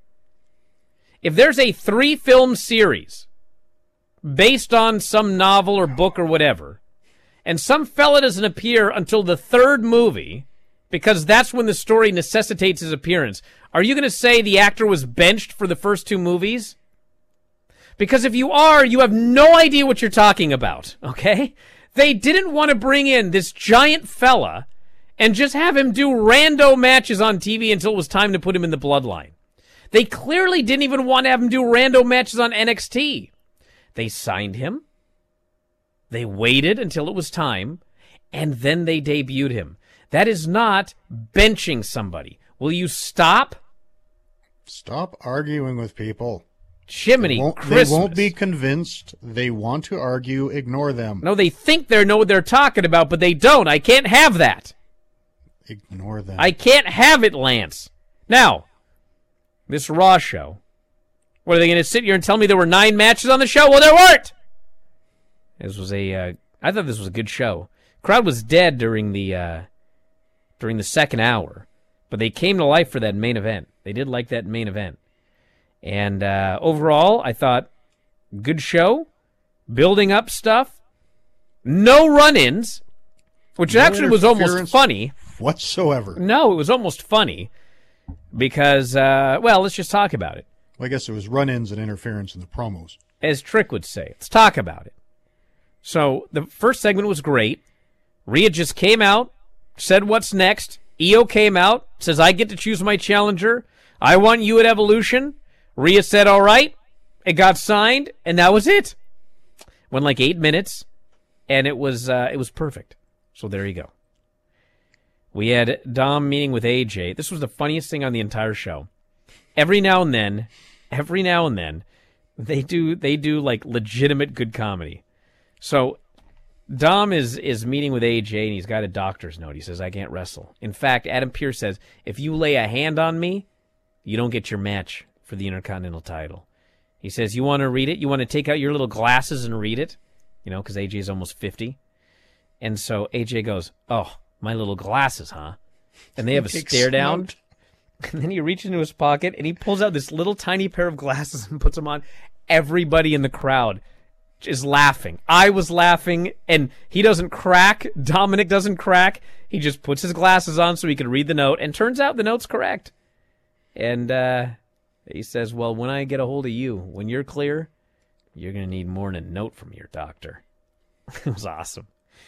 If there's a three-film series based on some novel or book or whatever, and some fella doesn't appear until the third movie, because that's when the story necessitates his appearance, are you going to say the actor was benched for the first two movies? Because if you are, you have no idea what you're talking about, okay? They didn't want to bring in this giant fella and just have him do rando matches on T V until it was time to put him in the bloodline. They clearly didn't even want to have him do rando matches on N X T. They signed him, they waited until it was time, and then they debuted him. That is not benching somebody. Will you stop? Stop arguing with people. Jiminy they won't, Christmas. They won't be convinced. They want to argue. Ignore them. No, they think they know what they're talking about, but they don't. I can't have that. Ignore them. I can't have it, Lance. Now, this Raw show, what, are they going to sit here and tell me there were nine matches on the show? Well, there weren't. This was a, uh, I thought this was a good show. Crowd was dead during the, uh, during the second hour, but they came to life for that main event. They did like that main event. And uh, overall, I thought, good show, building up stuff, no run-ins, which no actually was almost funny. Whatsoever. No, it was almost funny because, uh, well, let's just talk about it. Well, I guess it was run-ins and interference in the promos. As Trick would say, let's talk about it. So the first segment was great. Rhea just came out, said what's next. E O came out, says, I get to choose my challenger. I want you at Evolution. Rhea said, all right. It got signed, and that was it. Went like eight minutes, and it was uh, it was perfect. So there you go. We had Dom meeting with A J. This was the funniest thing on the entire show. Every now and then, every now and then, they do they do like legitimate good comedy. So Dom is is meeting with A J, and he's got a doctor's note. He says, I can't wrestle. In fact, Adam Pearce says, if you lay a hand on me, you don't get your match for the Intercontinental title. He says, you want to read it? You want to take out your little glasses and read it? You know, because A J's almost fifty. And so A J goes, oh, my little glasses, huh? And they have a stare down. And then he reaches into his pocket, and he pulls out this little tiny pair of glasses and puts them on. Everybody in the crowd is laughing. I was laughing, and he doesn't crack. Dominic doesn't crack. He just puts his glasses on so he can read the note, and turns out the note's correct. And uh, he says, well, when I get a hold of you, when you're clear, you're going to need more than a note from your doctor. It was awesome.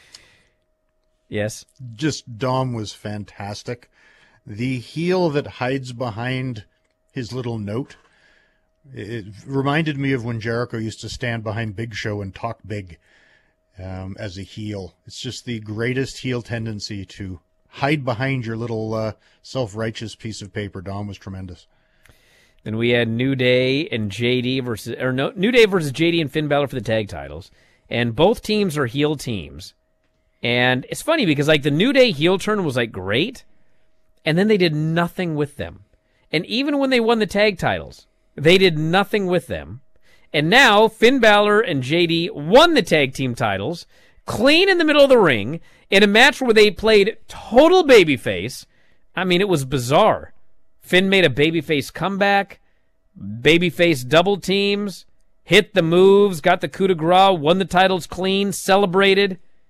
Yes? Just Dom was fantastic. The heel that hides behind his little note, it reminded me of when Jericho used to stand behind Big Show and talk big um, as a heel. It's just the greatest heel tendency to hide behind your little uh, self-righteous piece of paper. Dom was tremendous. Then we had New Day and J D versus, or no, New Day versus J D and Finn Balor for the tag titles. And both teams are heel teams. And it's funny because like the New Day heel turn was like great, and then they did nothing with them. And even when they won the tag titles, they did nothing with them. And now Finn Balor and J D won the tag team titles, clean in the middle of the ring, in a match where they played total babyface. I mean, it was bizarre. Finn made a babyface comeback, babyface double teams, hit the moves, got the coup de grace, won the titles clean, celebrated.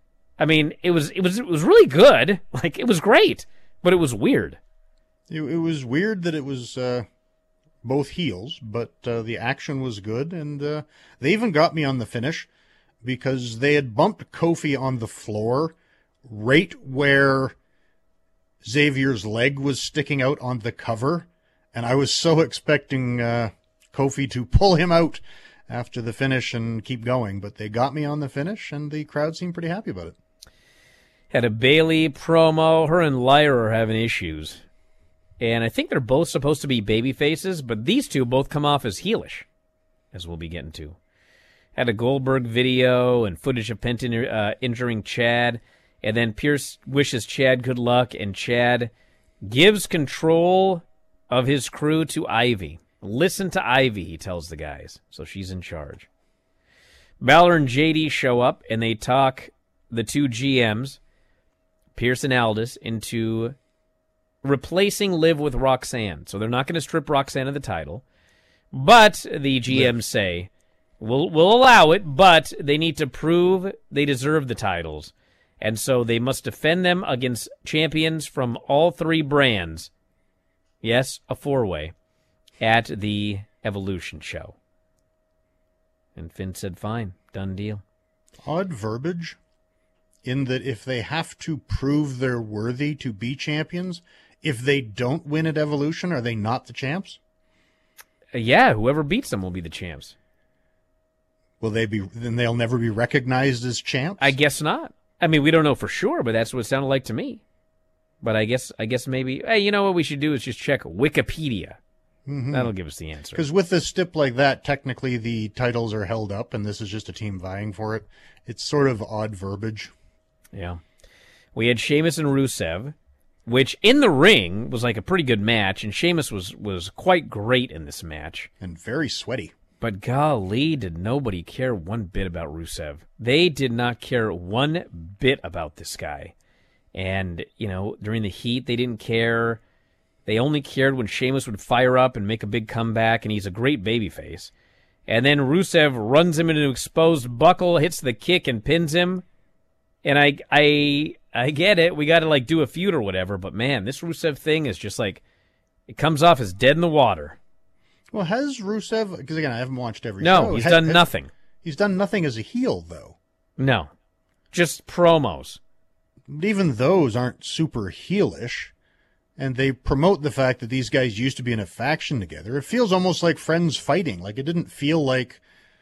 I mean, it was it was it was really good. Like, it was great, but it was weird. It, it was weird that it was uh, both heels, but uh, the action was good, and uh, they even got me on the finish because they had bumped Kofi on the floor right where Xavier's leg was sticking out on the cover, and I was so expecting uh, Kofi to pull him out after the finish and keep going, but they got me on the finish, and the crowd seemed pretty happy about it. Had a Bayley promo. Her and Lyra are having issues, and I think they're both supposed to be baby faces, but these two both come off as heelish, as we'll be getting to. Had a Goldberg video and footage of Penta uh, injuring Chad. And then Pierce wishes Chad good luck, and Chad gives control of his crew to Ivy. Listen to Ivy, he tells the guys. So she's in charge. Balor and J D show up, and they talk the two G Ms, Pierce and Aldis, into replacing Liv with Roxanne. So they're not going to strip Roxanne of the title. But the G Ms say, we'll, we'll allow it, but they need to prove they deserve the titles. And so they must defend them against champions from all three brands. Yes, a four-way at the Evolution show. And Finn said, fine, done deal. Odd verbiage in that if they have to prove they're worthy to be champions, if they don't win at Evolution, are they not the champs? Uh, yeah, whoever beats them will be the champs. Will they be? Then they'll never be recognized as champs? I guess not. I mean, we don't know for sure, but that's what it sounded like to me. But I guess I guess maybe, hey, you know what we should do is just check Wikipedia. Mm-hmm. That'll give us the answer. Because with a stip like that, technically the titles are held up, and this is just a team vying for it. It's sort of odd verbiage. Yeah. We had Sheamus and Rusev, which in the ring was like a pretty good match, and Sheamus was, was quite great in this match. And very sweaty. But golly, did nobody care one bit about Rusev. They did not care one bit about this guy. And, you know, during the heat, they didn't care. They only cared when Sheamus would fire up and make a big comeback, and he's a great babyface. And then Rusev runs him into an exposed buckle, hits the kick, and pins him. And I I, I get it. We got to, like, do a feud or whatever. But, man, this Rusev thing is just, like, it comes off as dead in the water. Well, has Rusev, because again, I haven't watched every no, show. No, he's has, done has, nothing. He's done nothing as a heel, though. No, just promos. But even those aren't super heelish, and they promote the fact that these guys used to be in a faction together. It feels almost like friends fighting. Like, it didn't feel like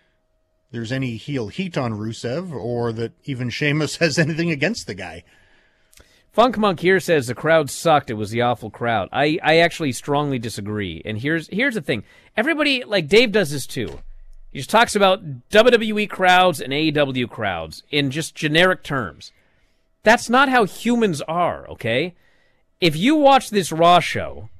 there's any heel heat on Rusev, or that even Sheamus has anything against the guy. Funk Monk here says the crowd sucked. It was the awful crowd. I, I actually strongly disagree. And here's here's the thing. Everybody, like Dave does this too. He just talks about W W E crowds and A E W crowds in just generic terms. That's not how humans are, okay? If you watch this Raw show,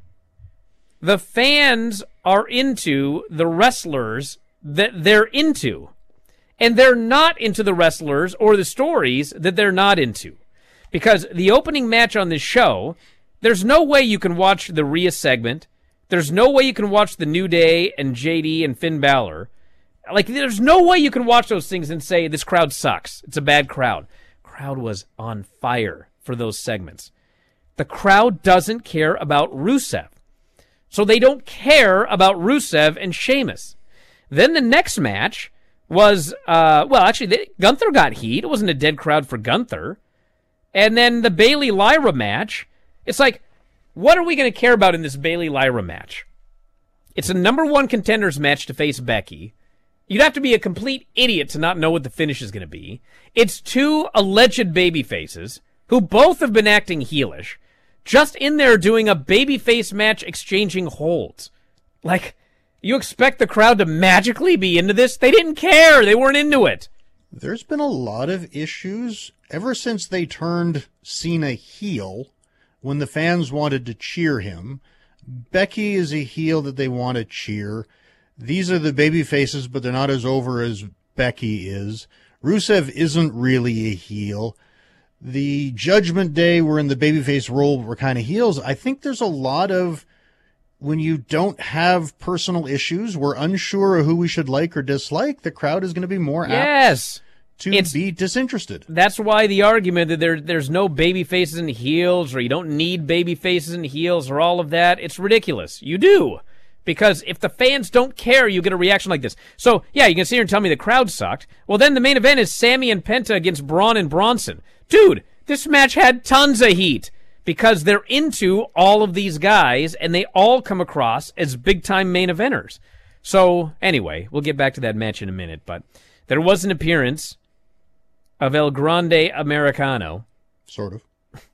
the fans are into the wrestlers that they're into. And they're not into the wrestlers or the stories that they're not into. Because the opening match on this show, there's no way you can watch the Rhea segment. There's no way you can watch the New Day and J D and Finn Balor. Like, there's no way you can watch those things and say, this crowd sucks. It's a bad crowd. Crowd was on fire for those segments. The crowd doesn't care about Rusev. So they don't care about Rusev and Sheamus. Then the next match was, uh, well, actually, they, Gunther got heat. It wasn't a dead crowd for Gunther. And then the Bayley-Lyra match, it's like, what are we going to care about in this Bayley-Lyra match? It's a number one contenders match to face Becky. You'd have to be a complete idiot to not know what the finish is going to be. It's two alleged babyfaces who both have been acting heelish, just in there doing a babyface match exchanging holds. Like, you expect the crowd to magically be into this? They didn't care. They weren't into it. There's been a lot of issues ever since they turned Cena heel when the fans wanted to cheer him. Becky is a heel that they want to cheer. These are the baby faces, but they're not as over as Becky is. Rusev isn't really a heel. The Judgment Day were in the babyface role, but were kind of heels. I think there's a lot of, when you don't have personal issues, we're unsure of who we should like or dislike, the crowd is going to be more apt yes. to It's- be disinterested. That's why the argument that there there's no baby faces and heels, or you don't need baby faces and heels, or all of that, it's ridiculous. You do. Because if the fans don't care, you get a reaction like this. So, yeah, you can sit here and tell me the crowd sucked. Well, then the main event is Sammy and Penta against Braun and Bronson. Dude, this match had tons of heat because they're into all of these guys, and they all come across as big-time main eventers. So, anyway, we'll get back to that match in a minute, but there was an appearance of El Grande Americano. Sort of.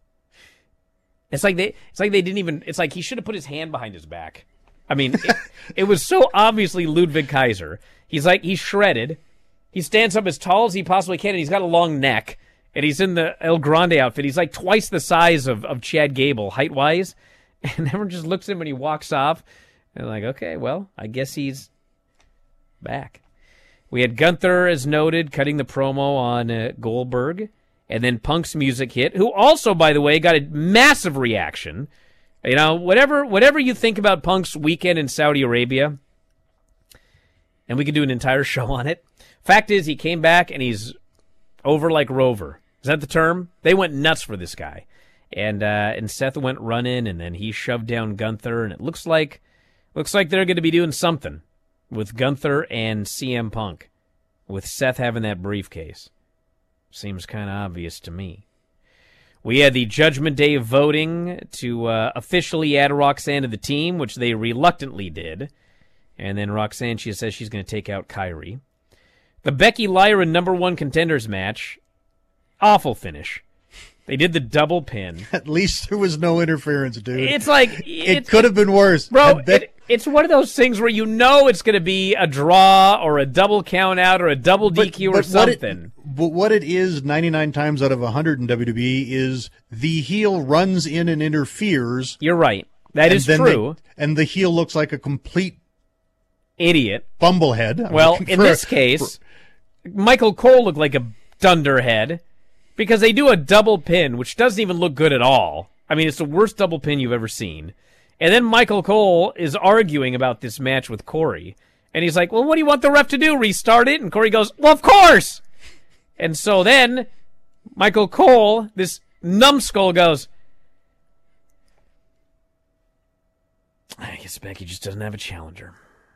It's like they it's like they didn't even it's like he should have put his hand behind his back. I mean, it, it was so obviously Ludwig Kaiser. He's like he's shredded. He stands up as tall as he possibly can, and he's got a long neck, and he's in the El Grande outfit. He's like twice the size of, of Chad Gable, height-wise, and everyone just looks at him when he walks off, and they're like, okay, well, I guess he's back. We had Gunther, as noted, cutting the promo on uh, Goldberg, and then Punk's music hit, who also, by the way, got a massive reaction. You know, whatever whatever you think about Punk's weekend in Saudi Arabia, and we could do an entire show on it. Fact is, he came back, and he's over like Rover. Is that the term? They went nuts for this guy. And uh, and Seth went running, and then he shoved down Gunther, and it looks like looks like they're going to be doing something with Gunther and C M Punk, with Seth having that briefcase. Seems kind of obvious to me. We had the Judgment Day voting to uh, officially add Roxanne to the team, which they reluctantly did. And then Roxanne, she says she's going to take out Kyrie. The Becky Lyra number one contenders match, awful finish. They did the double pin. At least there was no interference, dude. It's like... It it's, could have been worse. Bro, Bet- it, it's one of those things where you know it's going to be a draw or a double count out or a double D Q or something. What it, but what it is ninety-nine times out of one hundred in W W E is the heel runs in and interferes. You're right. That is true. They, and the heel looks like a complete idiot. Bumblehead. Well, in this case, for, Michael Cole looked like a dunderhead because they do a double pin, which doesn't even look good at all. I mean, it's the worst double pin you've ever seen. And then Michael Cole is arguing about this match with Corey. And he's like, well, what do you want the ref to do? Restart it? And Corey goes, well, of course. And so then Michael Cole, this numbskull, goes, I guess Becky just doesn't have a challenger.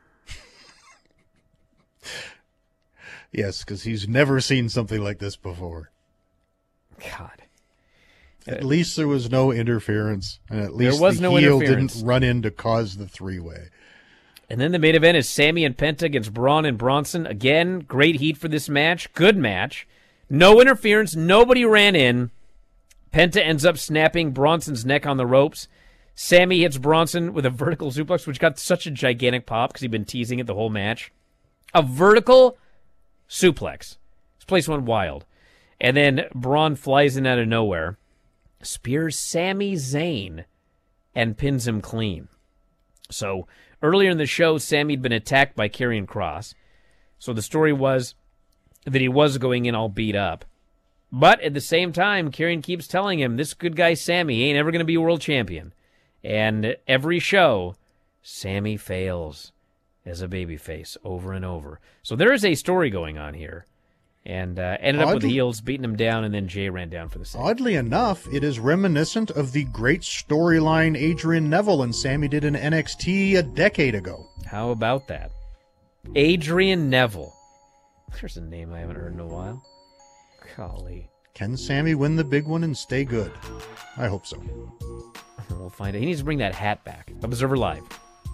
Yes, because he's never seen something like this before. God. At uh, least there was no interference, and at least there was the no heel interference. didn't run in to cause the three-way. And then the main event is Sammy and Penta against Braun and Bronson. Again, great heat for this match. Good match. No interference. Nobody ran in. Penta ends up snapping Bronson's neck on the ropes. Sammy hits Bronson with a vertical suplex, which got such a gigantic pop because he'd been teasing it the whole match. A vertical suplex. This place went wild. And then Braun flies in out of nowhere, spears Sami Zayn, and pins him clean. So earlier in the show, Sami had been attacked by Karrion Kross. So the story was that he was going in all beat up. But at the same time, Karrion keeps telling him, this good guy Sami ain't ever going to be a world champion. And every show, Sami fails as a babyface over and over. So there is a story going on here. And uh, ended up with the heels beating him down, and then Jay ran down for the save. Oddly enough, it is reminiscent of the great storyline Adrian Neville and Sammy did in N X T a decade ago. How about that? Adrian Neville. There's a name I haven't heard in a while. Golly. Can Sammy win the big one and stay good? I hope so. We'll find out. He needs to bring that hat back. Observer Live.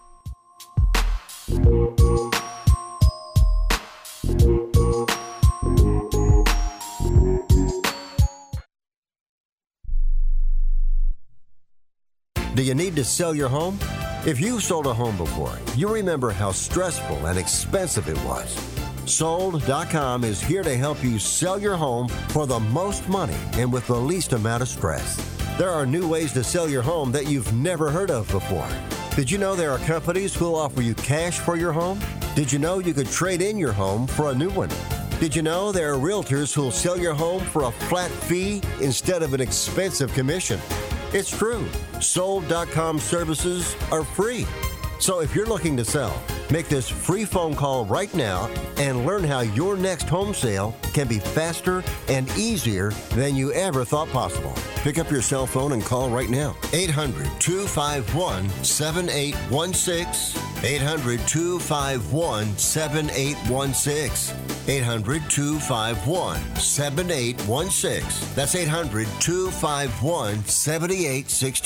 Do you need to sell your home? If you've sold a home before, you remember how stressful and expensive it was. Sold dot com is here to help you sell your home for the most money and with the least amount of stress. There are new ways to sell your home that you've never heard of before. Did you know there are companies who'll offer you cash for your home? Did you know you could trade in your home for a new one? Did you know there are realtors who'll sell your home for a flat fee instead of an expensive commission? It's true. Sold dot com services are free. So if you're looking to sell, make this free phone call right now and learn how your next home sale can be faster and easier than you ever thought possible. Pick up your cell phone and call right now. eight hundred, two five one, seven eight one six. eight hundred, two five one, seven eight one six. eight hundred, two five one, seven eight one six. That's eight hundred, two five one, seven eight one six.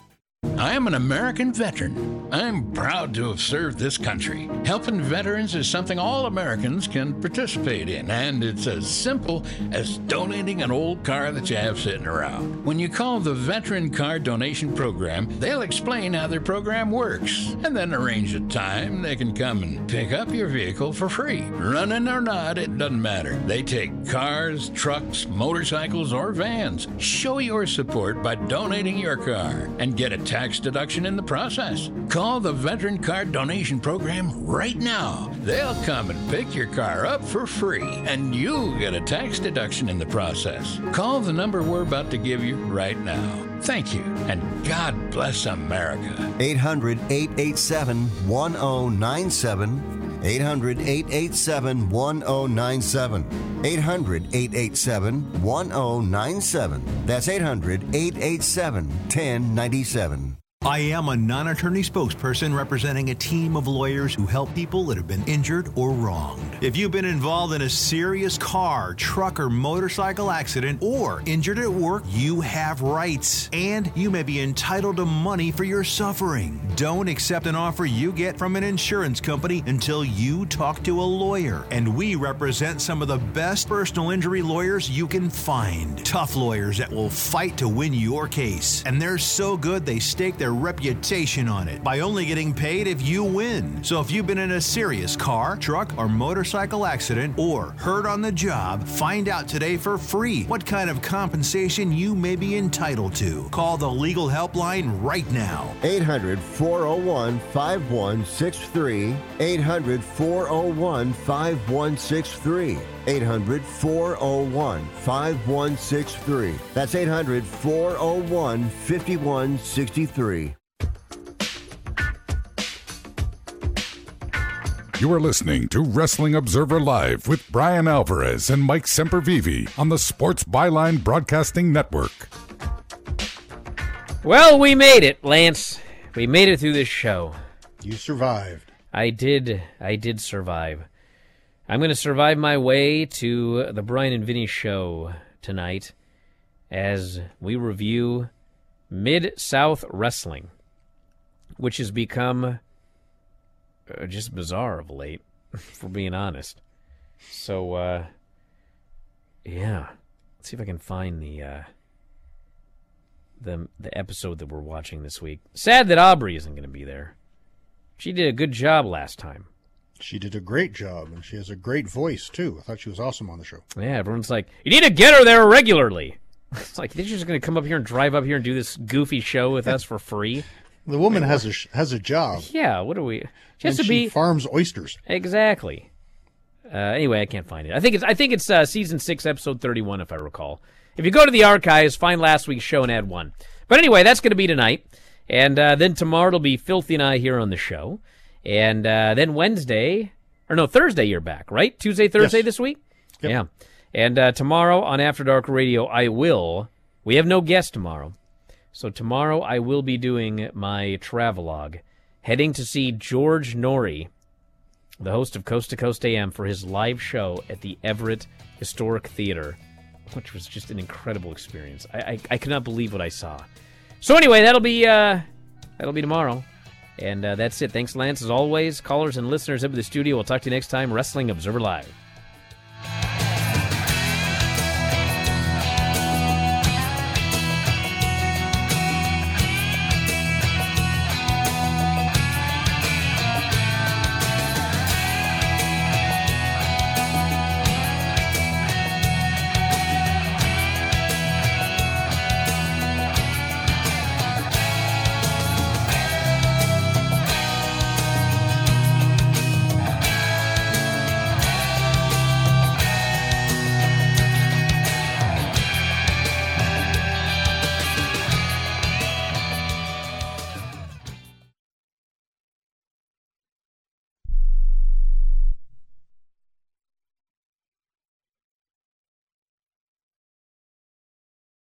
I am an American veteran. I'm proud to have served this country. Helping veterans is something all Americans can participate in, and it's as simple as donating an old car that you have sitting around. When you call the Veteran Car Donation Program, they'll explain how their program works, and then arrange a time they can come and pick up your vehicle for free. Running or not, it doesn't matter. They take cars, trucks, motorcycles, or vans. Show your support by donating your car and get a tax deduction in the process. Call the Veteran Car Donation Program right now. They'll come and pick your car up for free, and you'll get a tax deduction in the process. Call the number we're about to give you right now. Thank you, and God bless America. eight hundred, eight eight seven, one oh nine seven. eight hundred, eight eight seven, one oh nine seven. eight hundred, eight eight seven, one oh nine seven. That's eight hundred, eight eight seven, one oh nine seven. I am a non-attorney spokesperson representing a team of lawyers who help people that have been injured or wronged. If you've been involved in a serious car, truck, or motorcycle accident or injured at work, you have rights, and you may be entitled to money for your suffering. Don't accept an offer you get from an insurance company until you talk to a lawyer, and we represent some of the best personal injury lawyers you can find. Tough lawyers that will fight to win your case, and they're so good they stake their reputation on it by only getting paid if you win. So if you've been in a serious car, truck, or motorcycle accident or hurt on the job, find out today for free what kind of compensation you may be entitled to. Call the legal helpline right now. eight hundred, four oh one, five one six three. eight hundred, four oh one, five one six three. eight hundred, four oh one, five one six three. That's eight hundred, four oh one, five one six three. You are listening to Wrestling Observer Live with Brian Alvarez and Mike Sempervive on the Sports Byline Broadcasting Network. Well, we made it, Lance. We made it through this show. You survived. I did. I did survive. I'm going to survive my way to the Brian and Vinny show tonight as we review Mid-South Wrestling, which has become uh, just bizarre of late, for being honest. So, uh, yeah. Let's see if I can find the, uh, the, the episode that we're watching this week. Sad that Aubrey isn't going to be there. She did a good job last time. She did a great job, and she has a great voice, too. I thought she was awesome on the show. Yeah, everyone's like, you need to get her there regularly. It's like, they're just going to come up here and drive up here and do this goofy show with us for free. The woman has a has a job. Yeah, what are we? She has and to be she farms oysters. Exactly. Uh, anyway, I can't find it. I think it's I think it's uh, season six, episode thirty-one, if I recall. If you go to the archives, find last week's show and add one. But anyway, that's going to be tonight, and uh, then tomorrow it'll be Filthy and I here on the show, and uh, then Wednesday or no Thursday you're back, right? Tuesday, Thursday yes. this week. Yep. Yeah, and uh, tomorrow on After Dark Radio, I will. We have no guest tomorrow. So tomorrow I will be doing my travelogue, heading to see George Norrie, the host of Coast to Coast A M, for his live show at the Everett Historic Theater, which was just an incredible experience. I I, I could not believe what I saw. So anyway, that'll be uh, that'll be tomorrow, and uh, that's it. Thanks, Lance, as always. Callers and listeners up at the studio. We'll talk to you next time. Wrestling Observer Live.